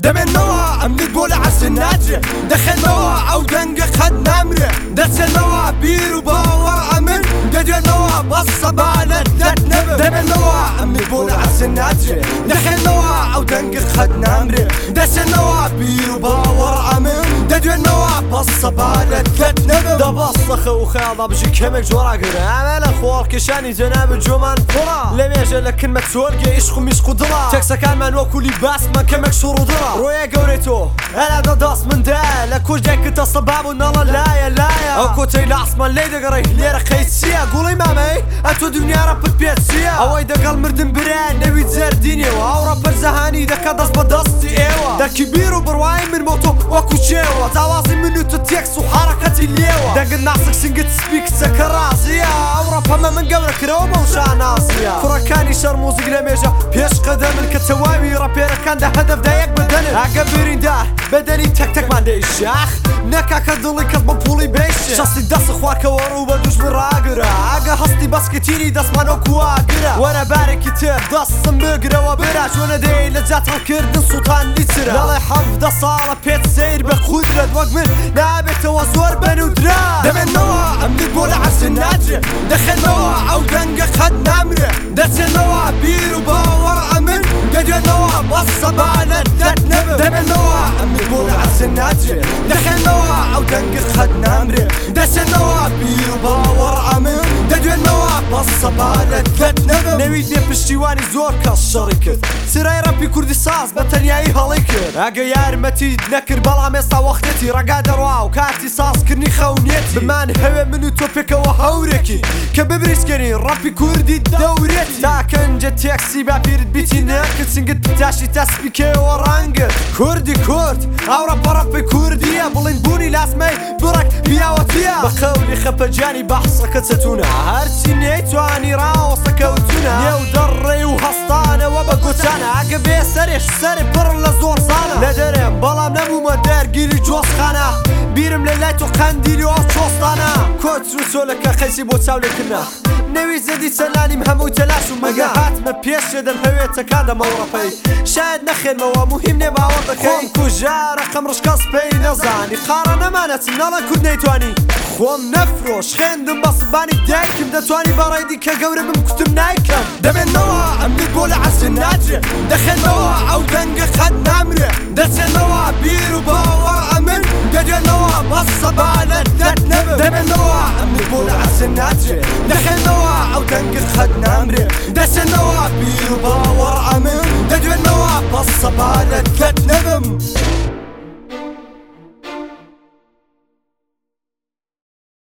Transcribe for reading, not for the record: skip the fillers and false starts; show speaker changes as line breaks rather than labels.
دمنوا أمني بول عالسناجة دخلوا أو دنق خد نمرة دسنوا بير وباور أمن دجنوا بالصبانة دتنبر دمنوا أمني بول عالسناجة دخلوا أو دنق خد نمرة دسنوا بير وباور أمن دجنوا بالصبانة دتنبر
دبصخ وخاضة بجي كمك جورا قرا عمل أخوار كشاني جناب الجمان فرا لميجا لكن ما تسولقي إشخو ميشخو درا تكسا كان من وكو لباس ما كمك شورو درا رويا قوريتو أنا داس من دا لكوش ديك تصباب ونالا لايا لايا أو كوتي لعصما اللي دقري ليرا خيسيا قولي مامي أتو دنيا رابط بيتسيا أو دقال مردن بران نوي تزارديني أو رابط زهاني دكا داس بداستي إيوا دا كبير وبرواي من موتو وكو شيوا تواصي منو تتيكس وحركتي الليوا دق الناسك سنقت سبيك سكراسيا أو رابا ما من قبلك روما وشاناسيا فركاني شر موزيق لميجا بيش قدم الكتوامي رابيرا كان ده هدف دايق بدني أقبرين ده بدني تك تك ما عندي الشاخ نكا كدلي كذب بولي بيش شخصي داس اخوارك ورو بدوش براقرا اقا هستي باسكتيني داس مانو كواقرا وانا بارك كتير داس سنبقرا وبراش وانا دي لجات هالكردن سلطان لترا لا حفظ صالة بيت سير بقدرة وق من نابت وزور بنو درا
دمنوا أمني بول عالسناجة دخلوا أو دنق خد نمرة دسنوا بير وباور أمن دجنوا بالصبانة دتنبر دمنوا أمني بول عالسناجة دخلوا أو دنق خد نمرة دسنوا بير وباور أمن دجنوا بالصبانة دتنبر
نويدني بشتيواني زور كالشركة سراي ربي كردي ساز بتنياي هاليكر اقا يارمتي نكر بلا ميسا وقتتي رقا درواو كاتي ساز كرني خونيتي بمان هوا منو توبيكا وهوركي كببريسكني ربي كردي دوريتي تاكن جا تاكسي بابيرد بيتي ناكد سنقد بتاشي تسبيكي ورانقد كردي كرد او ربي كردية بلين بوني لاسمي برك بياوتيا بقولي خبجاني بحصة كتستونا هارتي نيتواني راوصة كوتونا نيو دري وهسطانة وبقوتانا عقبي سريش سري برلا زور صانا ندرم بلام نمو مدار قيري جوز خانا بيرم للايتو قنديلي وشوستانا كوترو سولك خيسي بوتاولي كنا نوي زدي سلاني مهمو تلاشو مقاهات ما بيش يدم هويتا كادا مورفي شاهد نخيل موا مهم نبا وضكي خوم كوجا رقم رشكاس بي نزاني قارنا مانت نالا كود نيتواني خوم نفروش خيندم بصباني دايكم دتواني برايدي كقوري بمكتم نايكم
دمنوا أمني بول عالسناجة دخلوا أو دنق خد نمرة دسنوا بير وباور أمن دجنوا بالصبانة دتنبر دمنوا أمني بول عالسناجة دخلوا أو دنق خد نمرة دسنوا بير وباور أمن دجنوا بالصبانة دتنبر